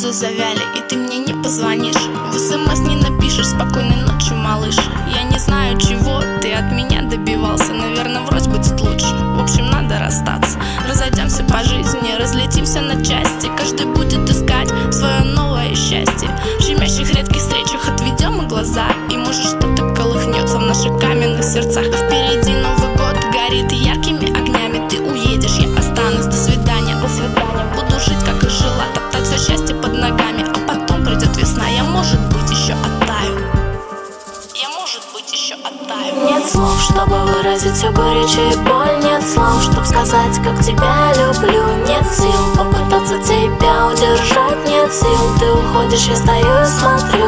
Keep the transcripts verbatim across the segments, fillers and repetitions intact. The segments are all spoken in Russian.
слезы завяли, и ты мне не позвонишь. В смс не напишешь: спокойной ночи, малыш. Я не знаю, чего ты от меня добивался. Наверное, врозь будет лучше. В общем, надо расстаться. Разойдемся по жизни, разлетимся на части. Каждый будет искать свое новое счастье. В щемящих редких встречах отведем и глаза, и может что-то колыхнется в наших каменных сердцах. Впереди Новый год горит яркими огнями. Ты уедешь, я останусь. До свидания, до свидания. Буду жить, как и жила, топтать все счастье под ногами. А потом придет весна, я, может быть, еще оттаю. Я, может быть, еще оттаю. Нет слов, чтобы выразить всю горечь и боль. Нет слов, чтобы сказать, как тебя люблю. Нет сил попытаться тебя удержать. Нет сил, ты уходишь, я стою и смотрю.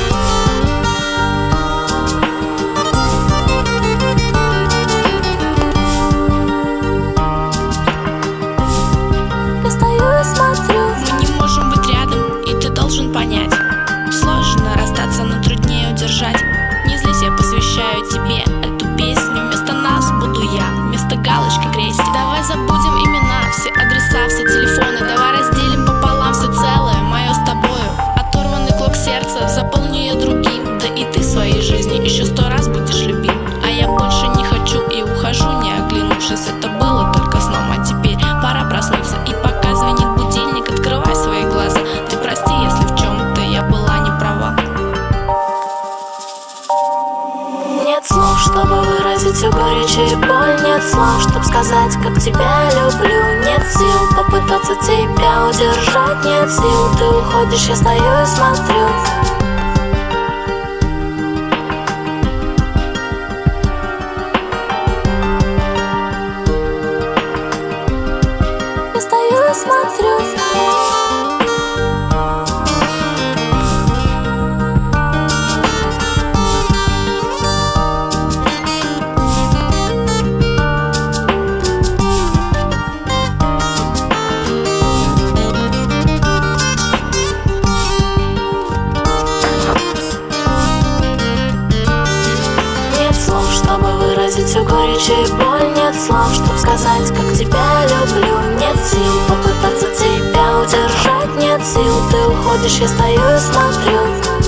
Я стою и смотрю. Мы не можем быть рядом, и ты должен понять. Сложно расстаться, но труднее удержать. Не злись, я посвящаю тебе эту песню. Вместо нас буду я, вместо галочки крестик. Давай забудем имена, все адреса, все телефоны. Давай разделим пополам все целое, мое с тобою. Оторванный клок сердца, заполни ее другим. Да и ты своей жизни еще сто раз будешь любим. А я больше не хочу и ухожу, не оглянувшись. Это было только сном, а теперь пора проснуться. И пока звенит будильник, открывай свои глаза. Ты прости, если в чем-то я была не права. Нет слов, чтобы выразить всю горечь и боль. Нет слов, чтобы сказать, как тебя люблю. Нет сил попытаться тебя удержать. Нет сил, ты уходишь, я стою и смотрю. Я стою и смотрю. Всю горечь и боль. Нет слов, чтобы сказать, как тебя люблю. Нет сил попытаться тебя удержать. Нет сил, ты уходишь, я стою и смотрю.